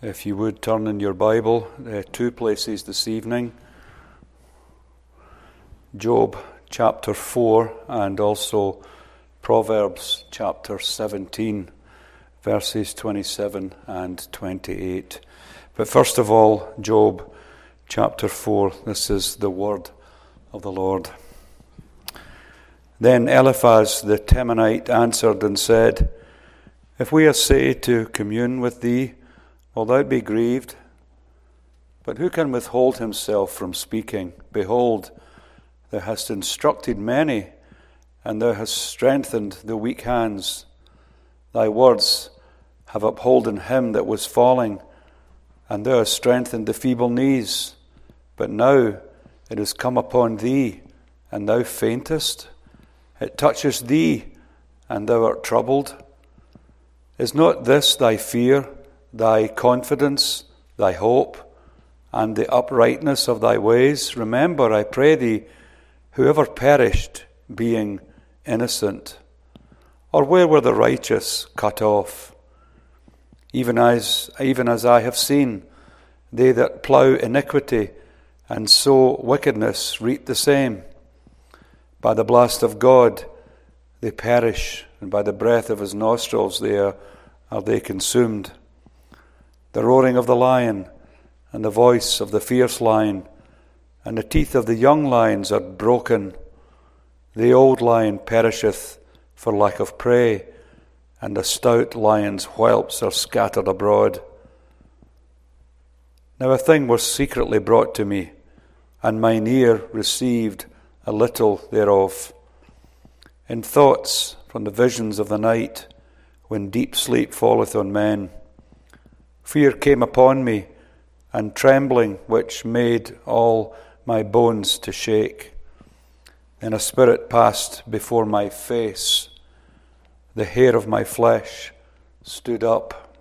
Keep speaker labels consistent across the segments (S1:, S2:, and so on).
S1: If you would turn in your Bible, two places this evening. Job chapter 4 and also Proverbs chapter 17, verses 27 and 28. But first of all, Job chapter 4. This is the word of the Lord. Then Eliphaz the Temanite answered and said, If we essay to commune with thee, will thou be grieved? But who can withhold himself from speaking? Behold, thou hast instructed many, and thou hast strengthened the weak hands. Thy words have upholden him that was falling, and thou hast strengthened the feeble knees. But now it is come upon thee, and thou faintest. It toucheth thee, and thou art troubled. Is not this thy fear, thy confidence, thy hope, and the uprightness of thy ways? Remember, I pray thee, whoever perished, being innocent. Or where were the righteous cut off? Even as I have seen, they that plough iniquity and sow wickedness reap the same. By the blast of God they perish, and by the breath of his nostrils are they consumed. The roaring of the lion, and the voice of the fierce lion, and the teeth of the young lions are broken. The old lion perisheth for lack of prey, and the stout lion's whelps are scattered abroad. Now a thing was secretly brought to me, and mine ear received a little thereof. In thoughts from the visions of the night, when deep sleep falleth on men, fear came upon me, and trembling which made all my bones to shake. Then a spirit passed before my face. The hair of my flesh stood up.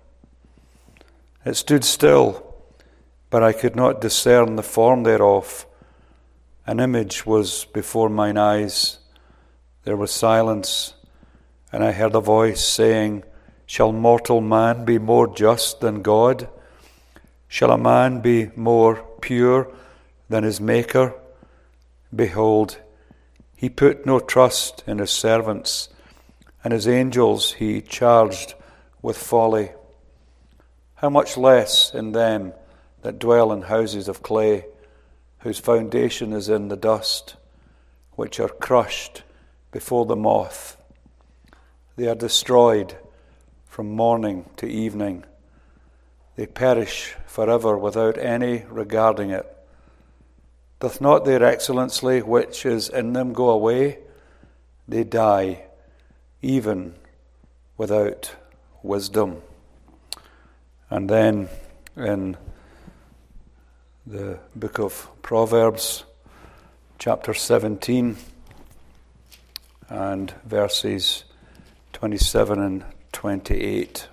S1: It stood still, but I could not discern the form thereof. An image was before mine eyes. There was silence, and I heard a voice saying, Shall mortal man be more just than God? Shall a man be more pure than his Maker? Behold, he put no trust in his servants, and his angels he charged with folly. How much less in them that dwell in houses of clay, whose foundation is in the dust, which are crushed before the moth. They are destroyed from morning to evening. They perish forever without any regarding it. Doth not their excellency which is in them go away? They die, even without wisdom. And then in the book of Proverbs, chapter 17, and verses 27 and 28.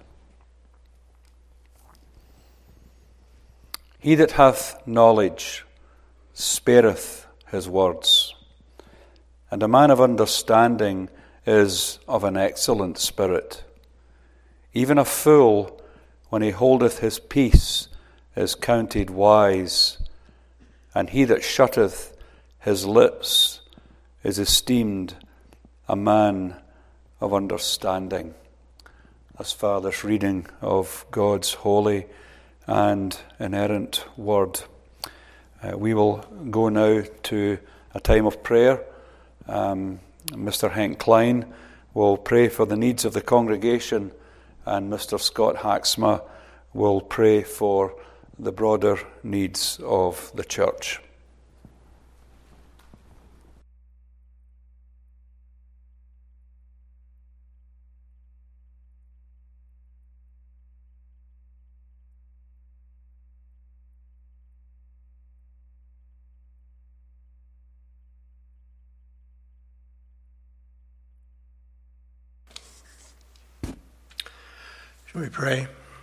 S1: He that hath knowledge spareth his words, and a man of understanding is of an excellent spirit. Even a fool, when he holdeth his peace, is counted wise, and he that shutteth his lips is esteemed a man of understanding. As far this reading of God's holy and inerrant word. We will go now to a time of prayer. Mr. Henk Klein will pray for the needs of the congregation, and Mr. Scott Haxma will pray for the broader needs of the church.
S2: Shall we pray?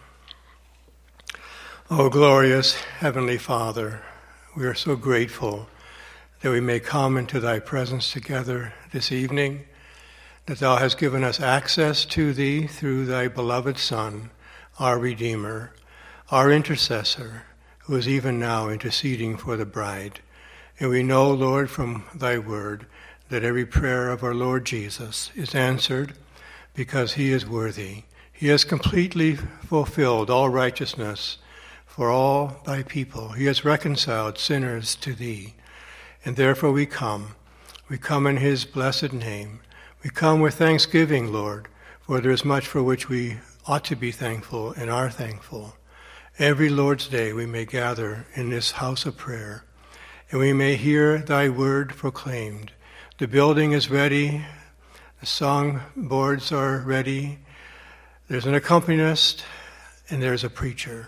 S2: Oh, glorious Heavenly Father, we are so grateful that we may come into thy presence together this evening, that thou hast given us access to thee through thy beloved Son, our Redeemer. our intercessor, who is even now interceding for the bride. And we know, Lord, from thy word, that every prayer of our Lord Jesus is answered because he is worthy. He has completely fulfilled all righteousness for all thy people. He has reconciled sinners to thee. And therefore we come. We come in his blessed name. We come with thanksgiving, Lord, for there is much for which we ought to be thankful and are thankful. Every Lord's Day we may gather in this house of prayer, and we may hear thy word proclaimed. The building is ready. The song boards are ready. There's an accompanist, and there's a preacher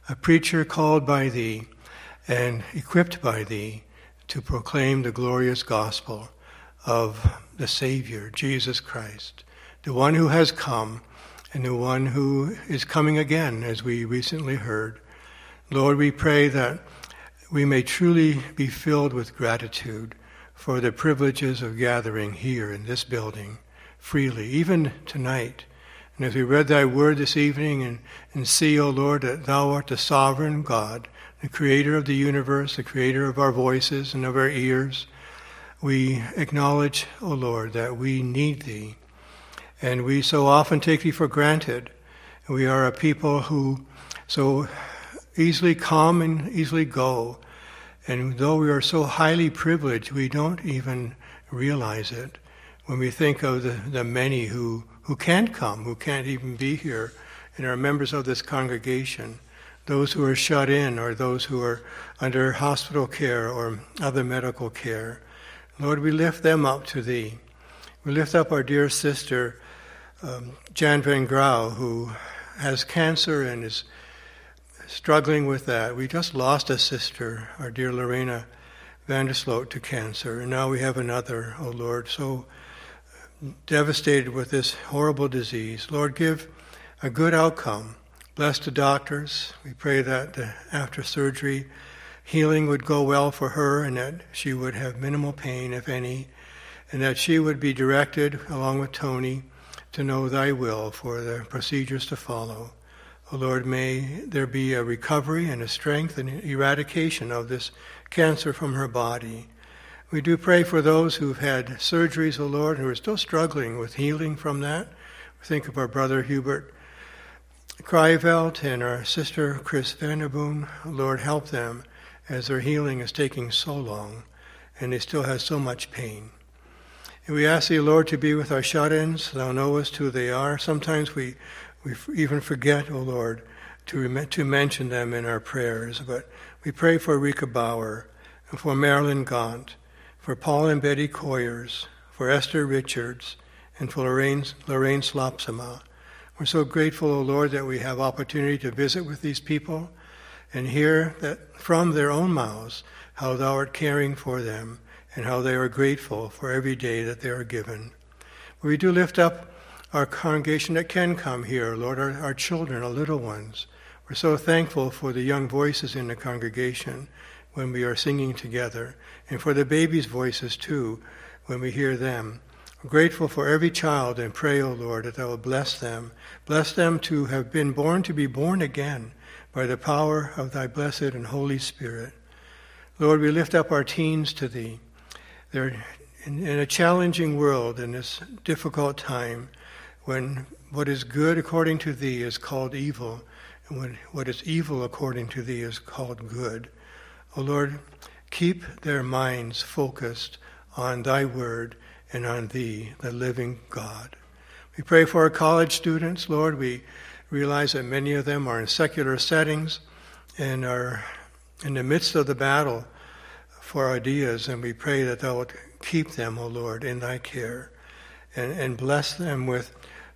S2: called by thee and equipped by thee to proclaim the glorious gospel of the Savior, Jesus Christ, the one who has come and the one who is coming again, as we recently heard. Lord, we pray that we may truly be filled with gratitude for the privileges of gathering here in this building freely, even tonight. And as we read thy word this evening and see, O Lord, that thou art the sovereign God, the creator of the universe, the creator of our voices and of our ears, we acknowledge, O Lord, that we need thee. And we so often take thee for granted. We are a people who so easily come and easily go. And though we are so highly privileged, we don't even realize it when we think of the many who can't come, who can't even be here, and are members of this congregation, those who are shut in or those who are under hospital care or other medical care. Lord, we lift them up to thee. We lift up our dear sister, Jan van Grau, who has cancer and is struggling with that. We just lost a sister, our dear Lorena Vandersloot, to cancer, and now we have another, oh Lord, so devastated with this horrible disease. Lord, give a good outcome. Bless the doctors. We pray that after surgery, healing would go well for her and that she would have minimal pain, if any, and that she would be directed, along with Tony, to know thy will for the procedures to follow. O Lord, may there be a recovery and a strength and eradication of this cancer from her body. We do pray for those who've had surgeries, O Lord, who are still struggling with healing from that. We think of our brother Hubert Krivelt and our sister Chris Vanderboom. Lord, help them as their healing is taking so long and they still have so much pain. And we ask thee, Lord, to be with our shut-ins. Thou knowest who they are. Sometimes we even forget, O Lord, to mention them in our prayers. But we pray for Rika Bauer, and for Marilyn Gaunt, for Paul and Betty Coyers, for Esther Richards, and for Lorraine Slopsama. We're so grateful, O Lord, that we have opportunity to visit with these people and hear that from their own mouths how thou art caring for them and how they are grateful for every day that they are given. We do lift up our congregation that can come here, Lord, our children, our little ones. We're so thankful for the young voices in the congregation when we are singing together, and for the babies' voices too when we hear them. We're grateful for every child and pray, O Lord, that thou will bless them. Bless them to have been born to be born again by the power of thy blessed and Holy Spirit. Lord, we lift up our teens to thee. They're in a challenging world in this difficult time when what is good according to thee is called evil, and when what is evil according to thee is called good. O Lord, keep their minds focused on thy word and on thee, the living God. We pray for our college students, Lord. We realize that many of them are in secular settings and are in the midst of the battle for ideas, and we pray that thou wilt keep them, O Lord, in thy care, and bless them with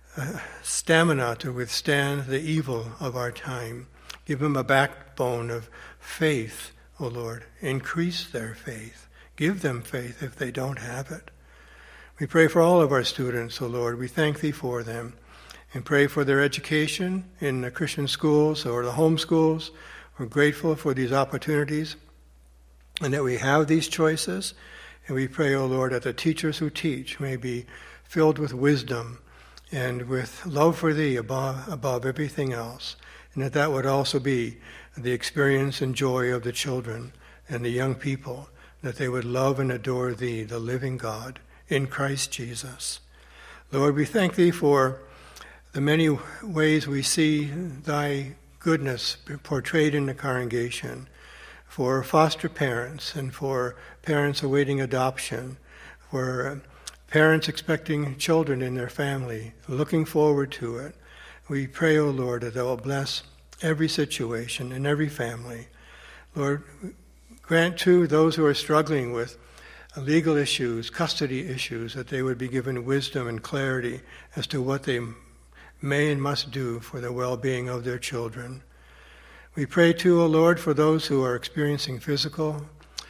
S2: stamina to withstand the evil of our time. Give them a backbone of faith, O Lord. Increase their faith. Give them faith if they don't have it. We pray for all of our students, O Lord. We thank thee for them and pray for their education in the Christian schools or the home schools. We're grateful for these opportunities and that we have these choices. And we pray, O Lord, that the teachers who teach may be filled with wisdom and with love for thee above everything else, and that would also be the experience and joy of the children and the young people, that they would love and adore Thee, the living God, in Christ Jesus. Lord, we thank Thee for the many ways we see Thy goodness portrayed in the congregation, for foster parents and for parents awaiting adoption, for parents expecting children in their family, looking forward to it. We pray, O Lord, that Thou will bless every situation and every family. Lord, grant too those who are struggling with legal issues, custody issues, that they would be given wisdom and clarity as to what they may and must do for the well-being of their children. We pray too, O Lord, for those who are experiencing physical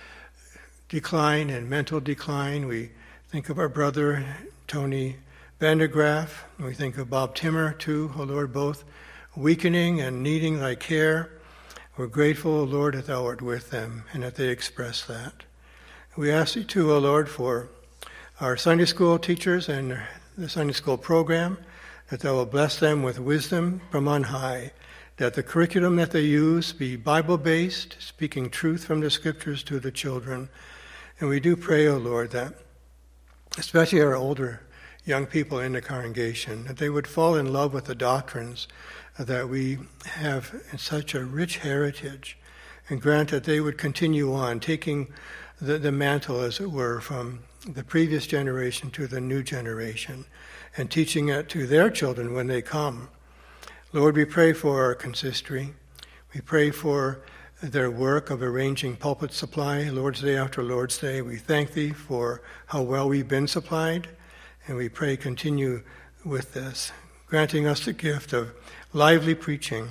S2: decline and mental decline. We think of our brother Tony Vandergraaf, and we think of Bob Timmer too, O Lord, both weakening and needing Thy care. We're grateful, O Lord, that Thou art with them and that they express that. We ask Thee too, O Lord, for our Sunday school teachers and the Sunday school program, that Thou will bless them with wisdom from on high, that the curriculum that they use be Bible-based, speaking truth from the Scriptures to the children. And we do pray, O Lord, that especially our older young people in the congregation, that they would fall in love with the doctrines that we have in such a rich heritage, and grant that they would continue on, taking the mantle, as it were, from the previous generation to the new generation, and teaching it to their children when they come. Lord, we pray for our consistory. We pray for their work of arranging pulpit supply, Lord's Day after Lord's Day. We thank Thee for how well we've been supplied, and we pray continue with this, granting us the gift of lively preaching.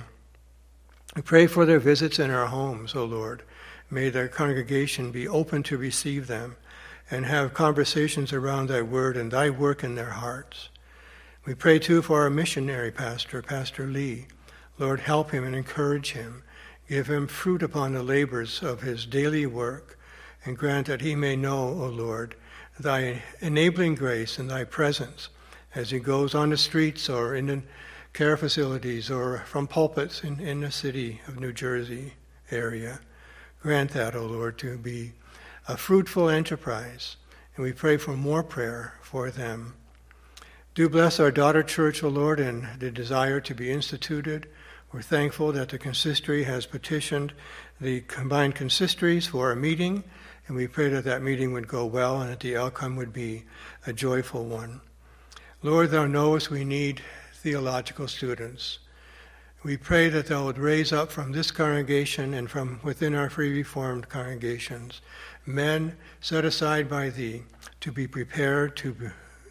S2: We pray for their visits in our homes, O Lord. May their congregation be open to receive them and have conversations around Thy word and Thy work in their hearts. We pray too for our missionary pastor, Pastor Lee. Lord, help him and encourage him. Give him fruit upon the labors of his daily work, and grant that he may know, O Lord, Thy enabling grace and Thy presence as he goes on the streets or in the care facilities or from pulpits in the city of New Jersey area. Grant that, O Lord, to be a fruitful enterprise, and we pray for more prayer for them. Do bless our daughter church, O Lord, and the desire to be instituted. We're thankful that the consistory has petitioned the combined consistories for a meeting, and we pray that that meeting would go well and that the outcome would be a joyful one. Lord, Thou knowest we need theological students. We pray that Thou would raise up from this congregation and from within our Free Reformed congregations men set aside by Thee to be prepared to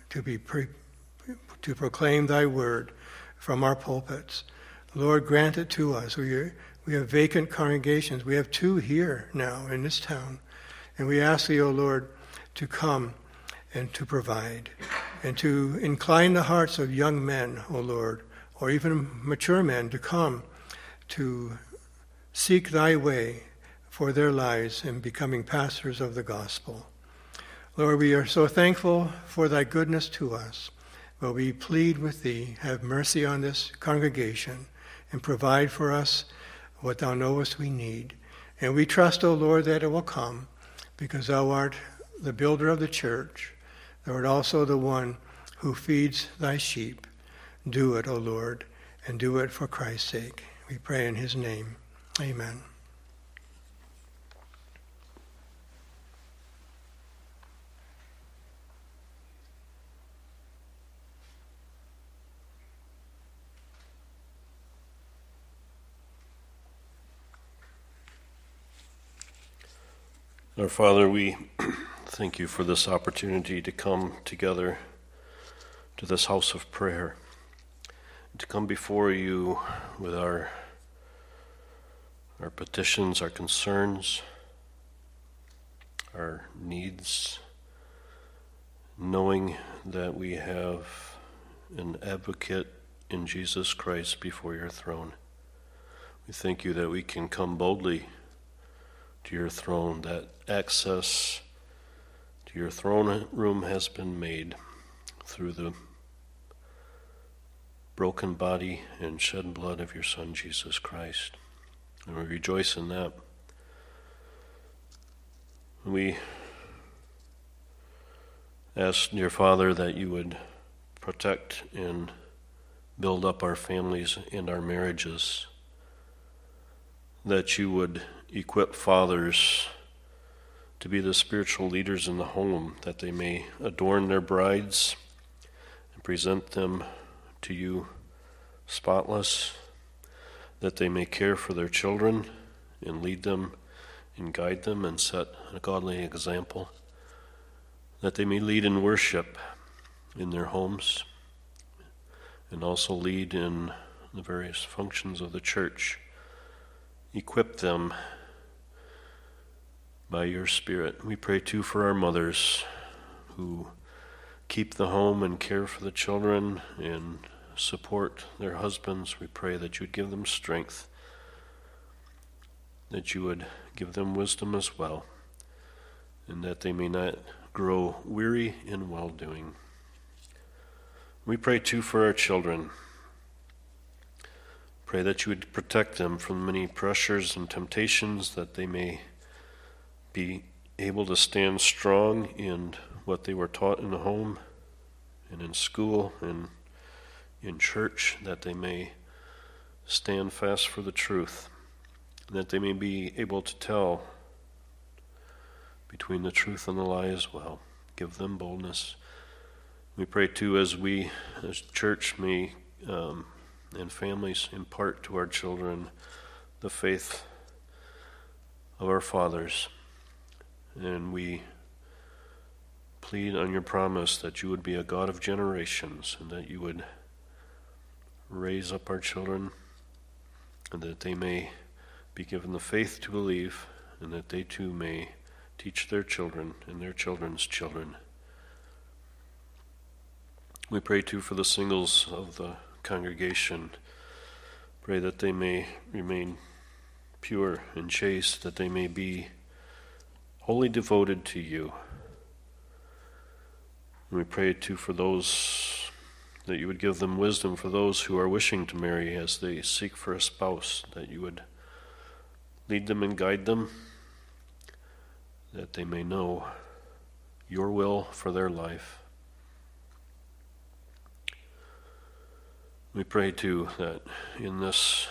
S2: proclaim Thy word from our pulpits. Lord, grant it to us. We have vacant congregations. We have 2 here now in this town. And we ask Thee, O Lord, to come and to provide, and to incline the hearts of young men, O Lord, or even mature men, to come to seek Thy way for their lives in becoming pastors of the gospel. Lord, we are so thankful for Thy goodness to us. But we plead with Thee, have mercy on this congregation and provide for us what Thou knowest we need. And we trust, O Lord, that it will come, because Thou art the builder of the church. Thou art also the one who feeds Thy sheep. Do it, O Lord, and do it for Christ's sake. We pray in His name. Amen.
S3: Our Father, we thank You for this opportunity to come together to this house of prayer, to come before You with our petitions, our concerns, our needs, knowing that we have an advocate in Jesus Christ before Your throne. We thank You that we can come boldly to Your throne, that access to Your throne room has been made through the broken body and shed blood of your Son, Jesus Christ. And we rejoice in that. We ask, dear Father, that you would protect and build up our families and our marriages, that you would equip fathers to be the spiritual leaders in the home, that they may adorn their brides and present them to you spotless, that they may care for their children and lead them and guide them and set a godly example, that they may lead in worship in their homes and also lead in the various functions of the church. Equip them by your Spirit. We pray too for our mothers who keep the home and care for the children and support their husbands. We pray that you would give them strength, that you would give them wisdom as well, and that they may not grow weary in well-doing. We pray too for our children. Pray that you would protect them from many pressures and temptations, that they may be able to stand strong in what they were taught in the home and in school and in church, that they may stand fast for the truth, and that they may be able to tell between the truth and the lie as well. Give them boldness. We pray too, as we as church may and families impart to our children the faith of our fathers, and we plead on your promise that you would be a God of generations, and that you would raise up our children, and that they may be given the faith to believe, and that they too may teach their children and their children's children. We pray too for the singles of the congregation. Pray that they may remain pure and chaste, that they may be wholly devoted to you. And we pray too for those, that you would give them wisdom for those who are wishing to marry as they seek for a spouse, that you would lead them and guide them, that they may know your will for their life. We pray too that in this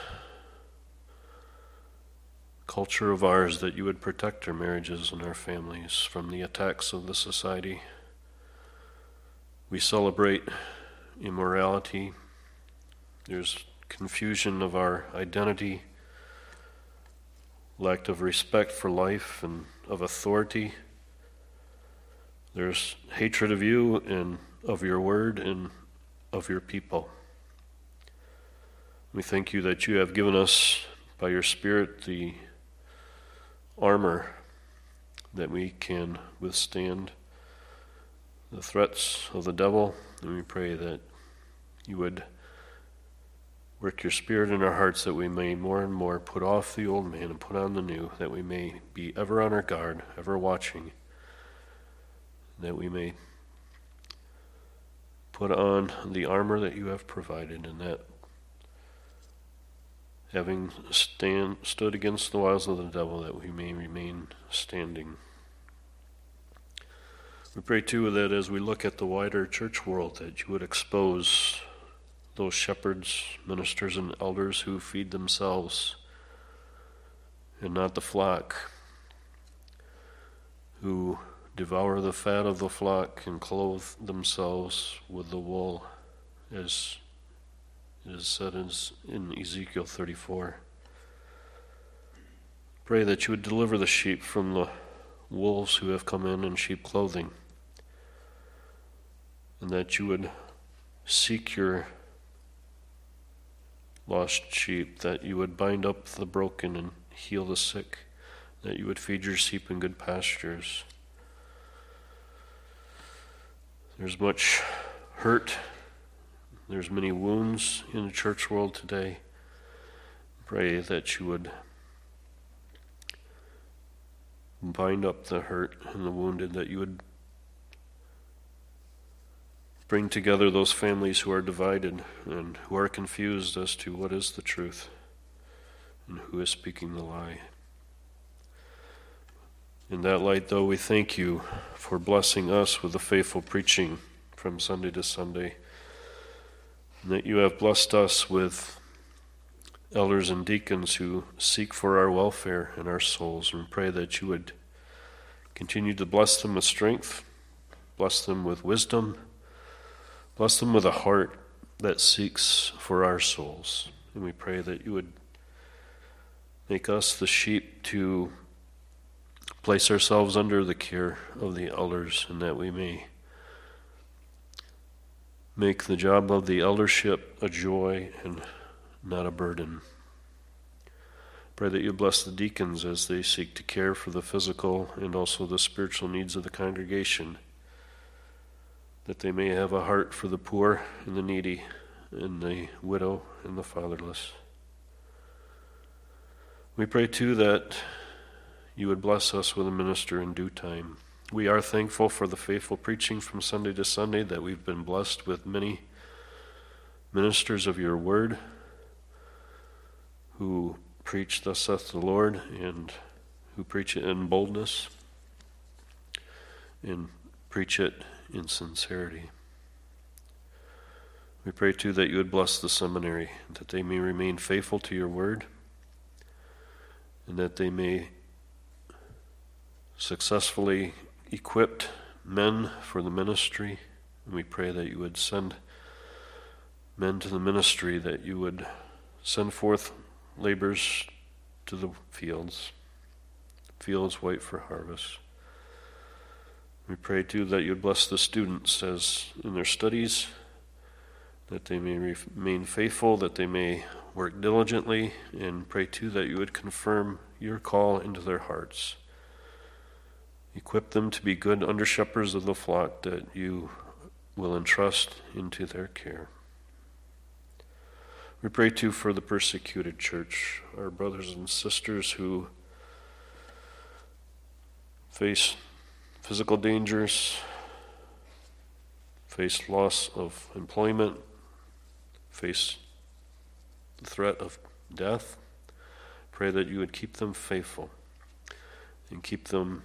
S3: culture of ours, that you would protect our marriages and our families from the attacks of the society. We celebrate immorality. There's confusion of our identity, lack of respect for life and of authority. There's hatred of you and of your word and of your people. We thank you that you have given us, by your Spirit, the armor that we can withstand the threats of the devil. And we pray that you would work your Spirit in our hearts, that we may more and more put off the old man and put on the new, that we may be ever on our guard, ever watching, that we may put on the armor that you have provided, and that having stood against the wiles of the devil, that we may remain standing. We pray too that as we look at the wider church world, that you would expose those shepherds, ministers, and elders who feed themselves and not the flock, who devour the fat of the flock and clothe themselves with the wool, as it is said in Ezekiel 34. Pray that you would deliver the sheep from the wolves who have come in sheep clothing, and that you would seek your lost sheep, that you would bind up the broken and heal the sick, that you would feed your sheep in good pastures. There's much hurt. There's many wounds in the church world today. Pray that you would bind up the hurt and the wounded, that you would Bring together those families who are divided and who are confused as to what is the truth and who is speaking the lie. In that light, though, we thank you for blessing us with the faithful preaching from Sunday to Sunday, and that you have blessed us with elders and deacons who seek for our welfare and our souls, and pray that you would continue to bless them with strength, bless them with wisdom, bless them with a heart that seeks for our souls. And we pray that you would make us the sheep to place ourselves under the care of the elders, and that we may make the job of the eldership a joy and not a burden. Pray that you bless the deacons as they seek to care for the physical and also the spiritual needs of the congregation, that they may have a heart for the poor and the needy and the widow and the fatherless. We pray too that you would bless us with a minister in due time. We are thankful for the faithful preaching from Sunday to Sunday, that we've been blessed with many ministers of your word who preach thus saith the Lord, and who preach it in boldness and preach it in sincerity. We pray too that you would bless the seminary, that they may remain faithful to your word, and that they may successfully equip men for the ministry. And we pray that you would send men to the ministry, that you would send forth laborers to the fields white for harvest. We pray too that you would bless the students as in their studies, that they may remain faithful, that they may work diligently, and pray too that you would confirm your call into their hearts. Equip them to be good under-shepherds of the flock that you will entrust into their care. We pray too for the persecuted church, our brothers and sisters who face physical dangers, face loss of employment, face the threat of death. Pray that you would keep them faithful and keep them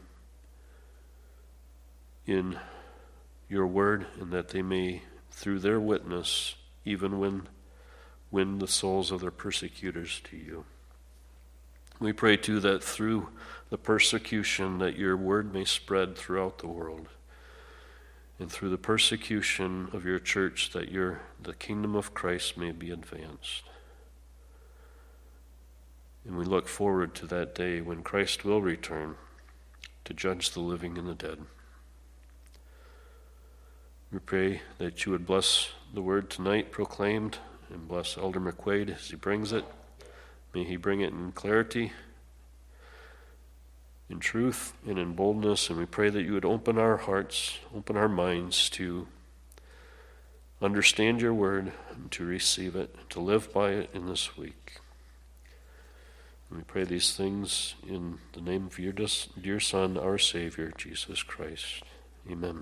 S3: in your word, and that they may, through their witness, even win the souls of their persecutors to you. We pray too that through the persecution that your word may spread throughout the world, and through the persecution of your church that the kingdom of Christ may be advanced. And we look forward to that day when Christ will return to judge the living and the dead. We pray that you would bless the word tonight proclaimed, and bless Elder McQuaid as he brings it. May he bring it in clarity, in truth, and in boldness. And we pray that you would open our hearts, open our minds to understand your word, and to receive it, to live by it in this week. And we pray these things in the name of your dear Son, our Savior, Jesus Christ. Amen.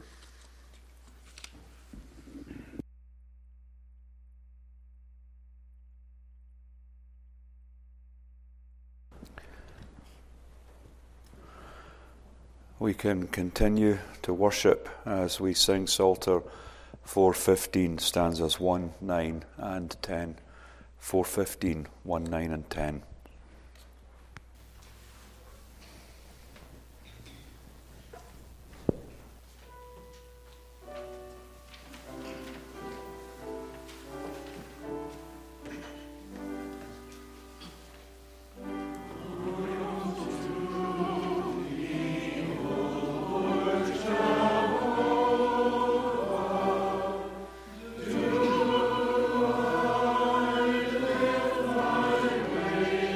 S1: We can continue to worship as we sing Psalter 415, stanzas 1, 9 and 10. 415, 1, 9 and 10.
S4: Praise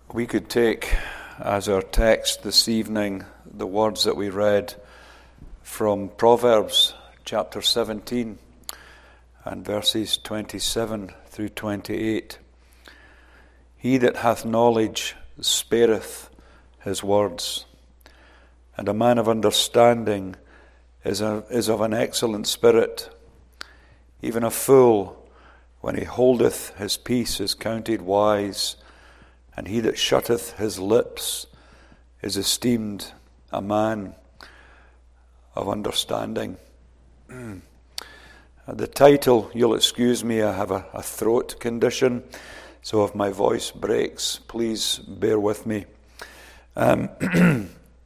S1: We could take as our text this evening the words that we read from Proverbs chapter 17 and verses 27 through 28. He that hath knowledge spareth his words, and a man of understanding is of an excellent spirit. Even a fool, when he holdeth his peace, is counted wise, and he that shutteth his lips is esteemed a man of understanding. The title, you'll excuse me, I have a throat condition, so if my voice breaks, please bear with me. The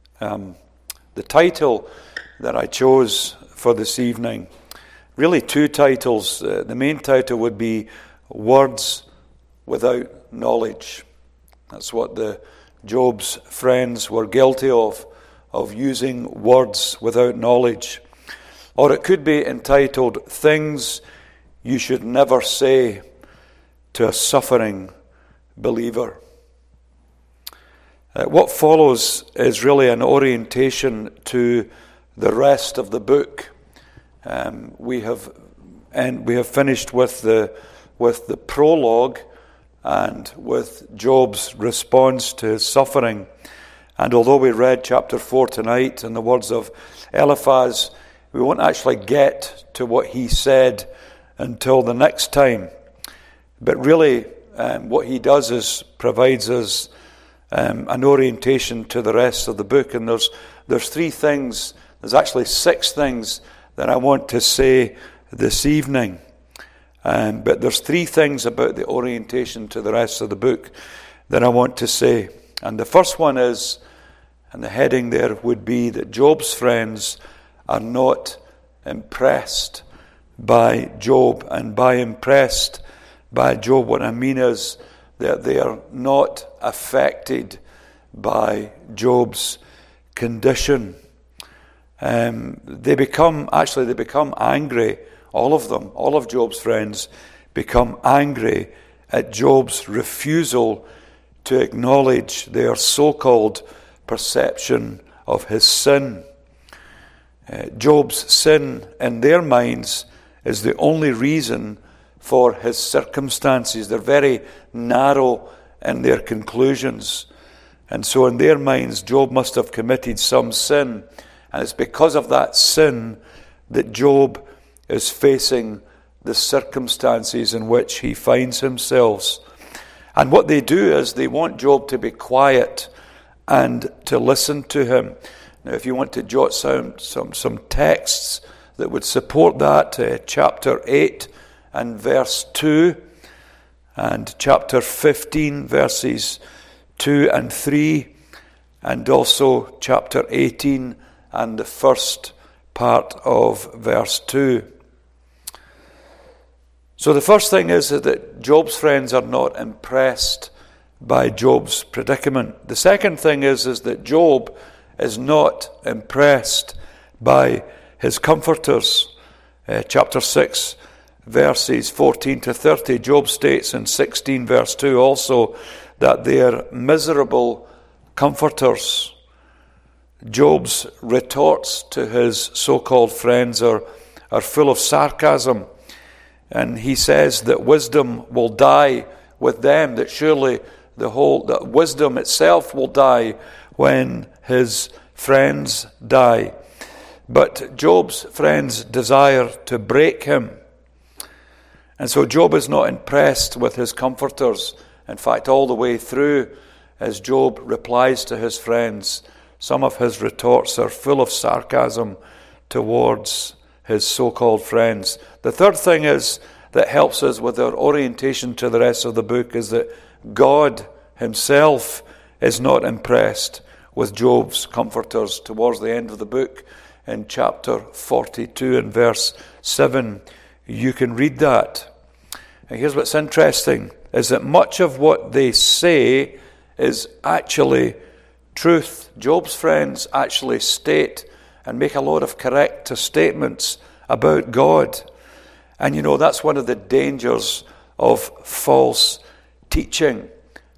S1: title that I chose for this evening, really two titles. The main title would be Words Without Knowledge. That's what the Job's friends were guilty of using words without knowledge. Or it could be entitled Things You Should Never Say to a Suffering Believer. What follows is really an orientation to the rest of the book. We have finished with the prologue and with Job's response to his suffering. And although we read chapter 4 tonight in the words of Eliphaz, we won't actually get to what he said until the next time. But really, what he does is provides us an orientation to the rest of the book. And there's three things, there's actually six things that I want to say this evening. But there's three things about the orientation to the rest of the book that I want to say. And the first one is, and the heading there would be, that Job's friends are not impressed by Job. And by impressed by Job, what I mean is that they are not affected by Job's condition. They become angry. All of them, all of Job's friends, become angry at Job's refusal to acknowledge their so-called perception of his sin. Job's sin, in their minds, is the only reason for his circumstances. They're very narrow in their conclusions. And so in their minds, Job must have committed some sin. And it's because of that sin that Job is facing the circumstances in which he finds himself. And what they do is they want Job to be quiet and to listen to him. Now, if you want to jot some texts that would support that, chapter 8 and verse 2, and chapter 15, verses 2 and 3, and also chapter 18 and the first part of verse 2. So the first thing is that Job's friends are not impressed by Job's predicament. The second thing is that Job is not impressed by his comforters. Chapter 6, verses 14 to 30, Job states in 16 verse 2 also that they are miserable comforters. Job's retorts to his so-called friends are full of sarcasm. And he says that wisdom will die with them, that surely that wisdom itself will die when his friends die. But Job's friends desire to break him. And so Job is not impressed with his comforters. In fact, all the way through, as Job replies to his friends, some of his retorts are full of sarcasm towards his so-called friends. The third thing is that helps us with our orientation to the rest of the book is that God himself is not impressed with Job's comforters. Towards the end of the book, in chapter 42 and verse 7, you can read that. And here's what's interesting, is that much of what they say is actually truth. Job's friends actually state and make a lot of correct statements about God. And that's one of the dangers of false teaching.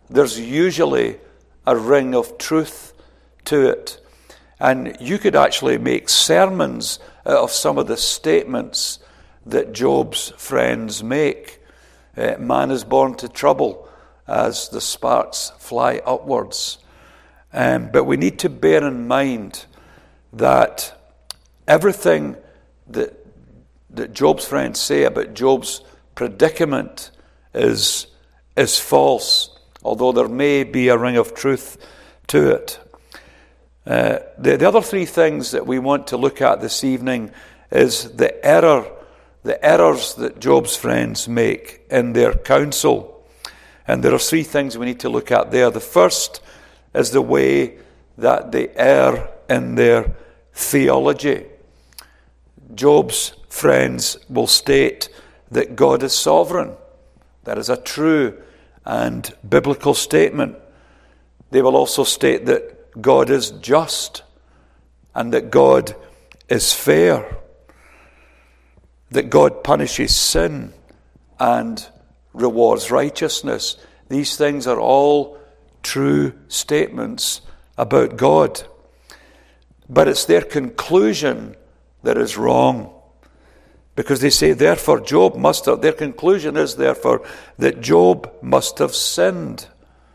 S1: there's usually a ring of truth to it. And you could actually make sermons out of some of the statements that Job's friends make. Man is born to trouble as the sparks fly upwards. But we need to bear in mind that everything that Job's friends say about Job's predicament is false, although there may be a ring of truth to it. The other three things that we want to look at this evening is the errors that Job's friends make in their counsel. And there are three things we need to look at there. The first is the way that they err in their theology. Job's friends will state that God is sovereign. That is a true and biblical statement. They will also state that God is just and that God is fair, that God punishes sin and rewards righteousness. These things are all true statements about God. But it's their conclusion that is wrong. Because they say, therefore, their conclusion is, therefore, that Job must have sinned.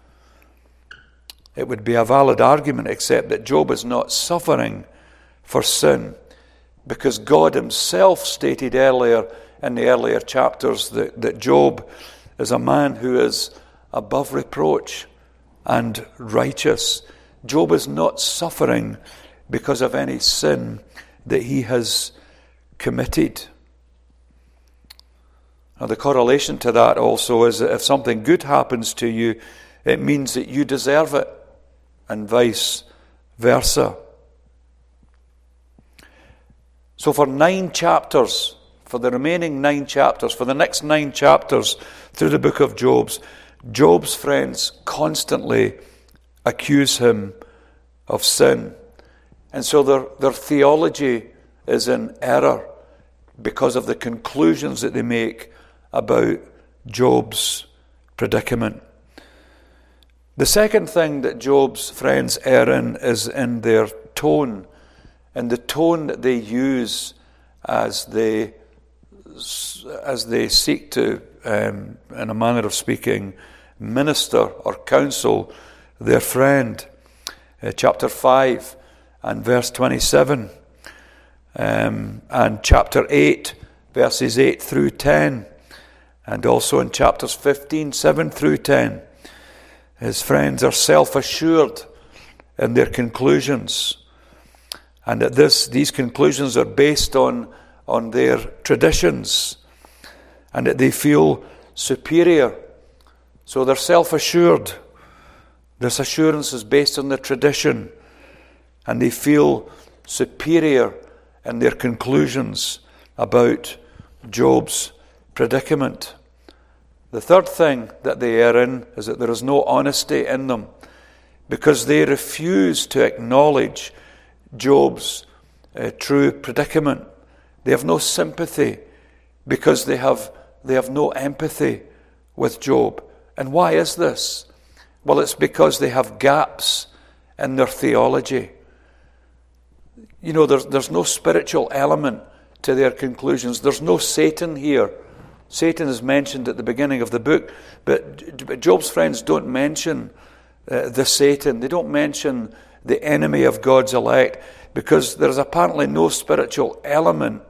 S1: It would be a valid argument, except that Job is not suffering for sin, because God himself stated earlier in the earlier chapters that Job is a man who is above reproach and righteous. Job is not suffering because of any sin that he has committed. Now, the correlation to that also is that if something good happens to you, it means that you deserve it, and vice versa. So for 9 chapters, for the remaining 9 chapters, for the next 9 chapters through the book of Job's friends constantly accuse him of sin. And so their theology is in error because of the conclusions that they make about Job's predicament. The second thing that Job's friends err in is in their tone, and the tone that they use as they seek to, in a manner of speaking, minister or counsel their friend. Chapter 5 and verse 27, and chapter 8, verses 8 through 10, and also in chapters 15, 7 through 10. His friends are self-assured in their conclusions, and that these conclusions are based on their traditions, and that they feel superior. So they're self-assured. This assurance is based on their tradition, and they feel superior in their conclusions about Job's predicament. The third thing that they err in is that there is no honesty in them, because they refuse to acknowledge Job's true predicament. They have no sympathy because they have no empathy with Job. And why is this? Well, it's because they have gaps in their theology. You know, there's no spiritual element to their conclusions. There's no Satan here. Satan is mentioned at the beginning of the book, but Job's friends don't mention the Satan. They don't mention the enemy of God's elect, because there's apparently no spiritual element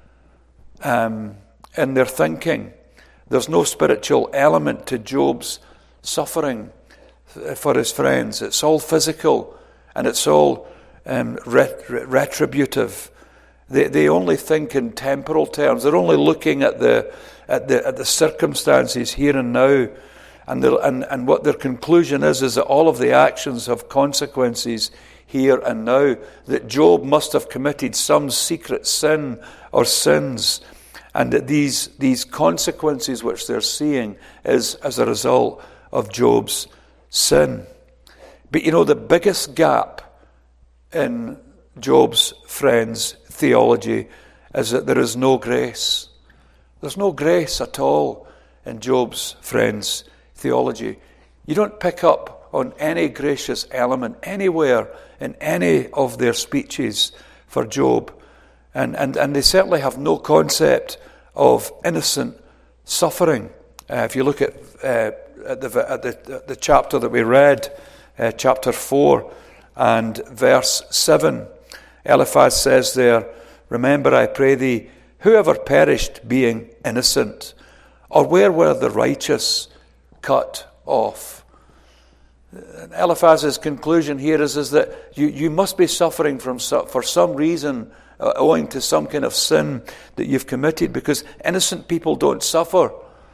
S1: in their thinking. There's no spiritual element to Job's suffering for his friends. It's all physical, and it's all retributive. They only think in temporal terms. They're only looking at the circumstances here and now, and what their conclusion is that all of the actions have consequences here and now. That Job must have committed some secret sin or sins, and that these consequences which they're seeing is as a result of Job's sin. But you know, the biggest gap in Job's friends' theology is that there is no grace. There's no grace at all in Job's friends' theology. You don't pick up on any gracious element anywhere in any of their speeches for Job. And they certainly have no concept of innocent suffering. If you look at the chapter that we read, chapter 4 and verse 7, Eliphaz says there, "Remember, I pray thee, whoever perished being innocent, or where were the righteous cut off?" And Eliphaz's conclusion here is that you must be suffering for some reason, owing to some kind of sin that you've committed, because innocent people don't suffer.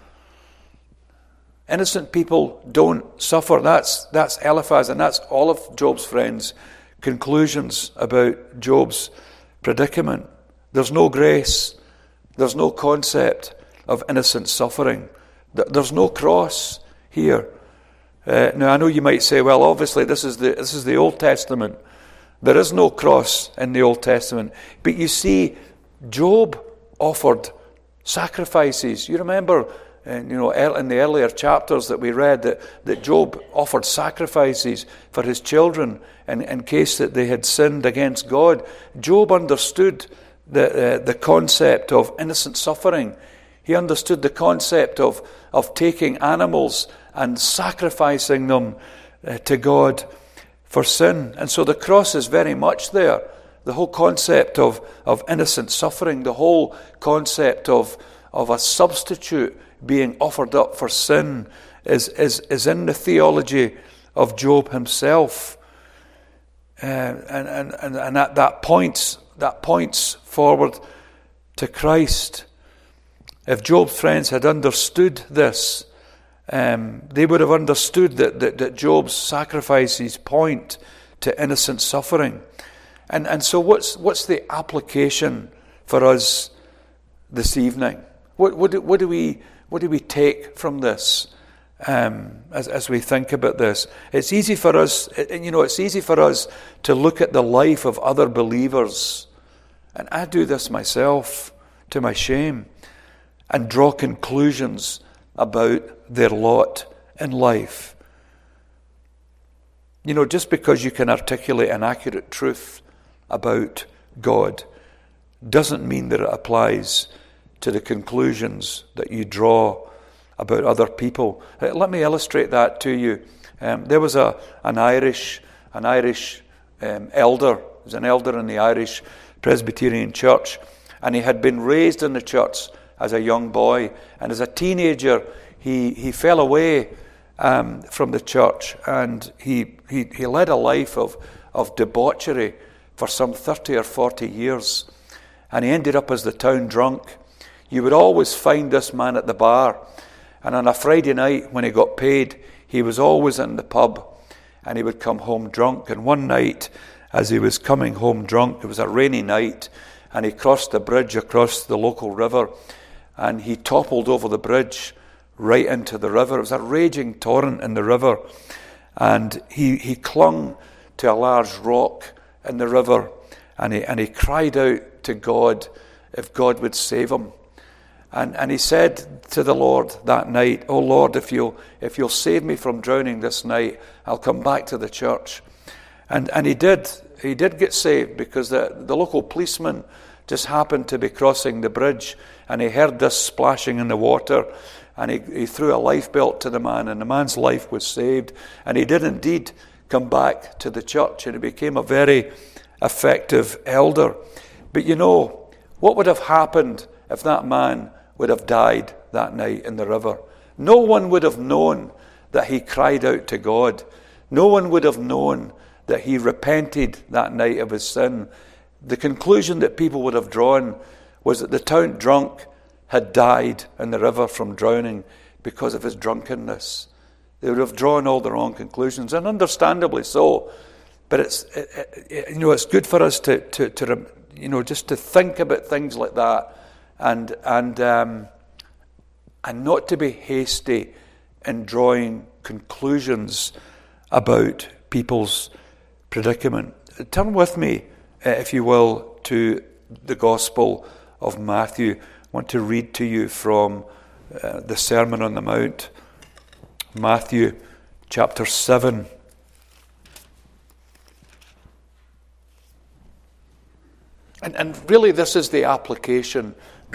S1: Innocent people don't suffer. That's Eliphaz, and that's all of Job's friends' conclusions about Job's predicament. There's no grace. There's no concept of innocent suffering. There's no cross here. Now I know you might say, well, obviously this is the Old Testament. There is no cross in the Old Testament. But you see, Job offered sacrifices. You remember, in the earlier chapters that we read, that Job offered sacrifices for his children in case that they had sinned against God. Job understood the concept of innocent suffering. He understood the concept of taking animals and sacrificing them to God for sin. And so the cross is very much there. The whole concept of innocent suffering, the whole concept of a substitute being offered up for sin is in the theology of Job himself. And that points forward to Christ. If Job's friends had understood this, they would have understood that Job's sacrifices point to innocent suffering. And so what's the application for us this evening? What do we take from this as we think about this? It's easy for us, to look at the life of other believers, and I do this myself to my shame, and draw conclusions about their lot in life. Just because you can articulate an accurate truth about God doesn't mean that it applies to the conclusions that you draw about other people. Let me illustrate that to you. There was an Irish elder. He was an elder in the Irish Presbyterian Church, and he had been raised in the church as a young boy, and as a teenager he fell away from the church, and he led a life of debauchery for some 30 or 40 years, and he ended up as the town drunk. You would always find this man at the bar, and on a Friday night when he got paid, he was always in the pub, and he would come home drunk. And one night, as he was coming home drunk, it was a rainy night, and he crossed the bridge across the local river, and he toppled over the bridge right into the river. It was a raging torrent in the river, and he clung to a large rock in the river, and he cried out to God if God would save him. And he said to the Lord that night, "Oh Lord, if you'll save me from drowning this night, I'll come back to the church." And he did get saved, because the local policeman just happened to be crossing the bridge, and he heard this splashing in the water, and he threw a life belt to the man, and the man's life was saved, and he did indeed come back to the church, and he became a very effective elder. But what would have happened if that man would have died that night in the river? No one would have known that he cried out to God. No one would have known that he repented that night of his sin. The conclusion that people would have drawn was that the town drunk had died in the river from drowning because of his drunkenness. They would have drawn all the wrong conclusions, and understandably so. But it's good for us to just to think about things like that, and not to be hasty in drawing conclusions about people's predicament. Turn with me, if you will, to the Gospel of Matthew. I want to read to you from the Sermon on the Mount, Matthew chapter 7. And really this is the application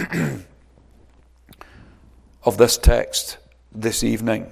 S1: of this text this evening.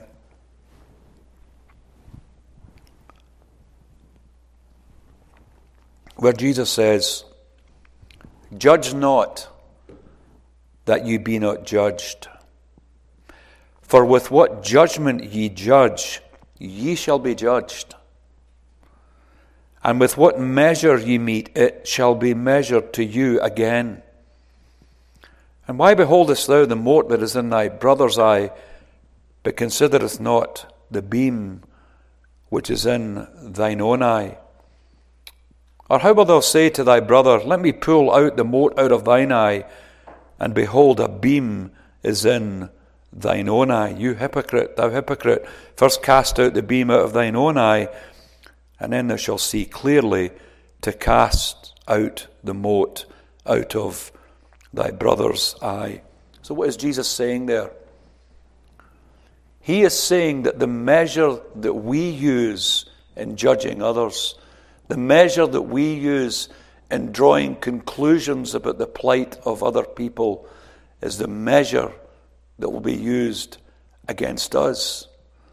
S1: Where Jesus says, "Judge not, that you be not judged. For with what judgment ye judge, ye shall be judged. And with what measure ye mete, it shall be measured to you again. And why beholdest thou the mote that is in thy brother's eye, but considerest not the beam which is in thine own eye? Or how wilt thou say to thy brother, Let me pull out the mote out of thine eye, and behold, a beam is in thine own eye? You hypocrite, thou hypocrite, first cast out the beam out of thine own eye, and then thou shalt see clearly to cast out the mote out of thy brother's eye." So what is Jesus saying there? He is saying that the measure that we use in judging others, the measure that we use in drawing conclusions about the plight of other people, is the measure that will be used against us.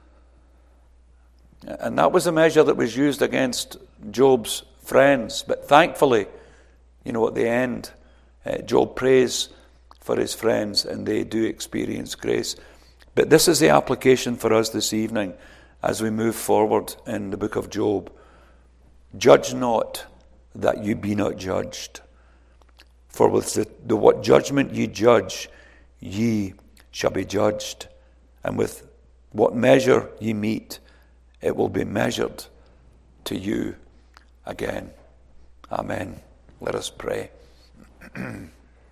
S1: And that was the measure that was used against Job's friends. But thankfully, at the end, Job prays for his friends and they do experience grace. But this is the application for us this evening as we move forward in the book of Job. Judge not, that you be not judged. For with the what judgment ye judge, ye shall be judged. And with what measure ye mete, it will be measured to you again. Amen. Let us pray.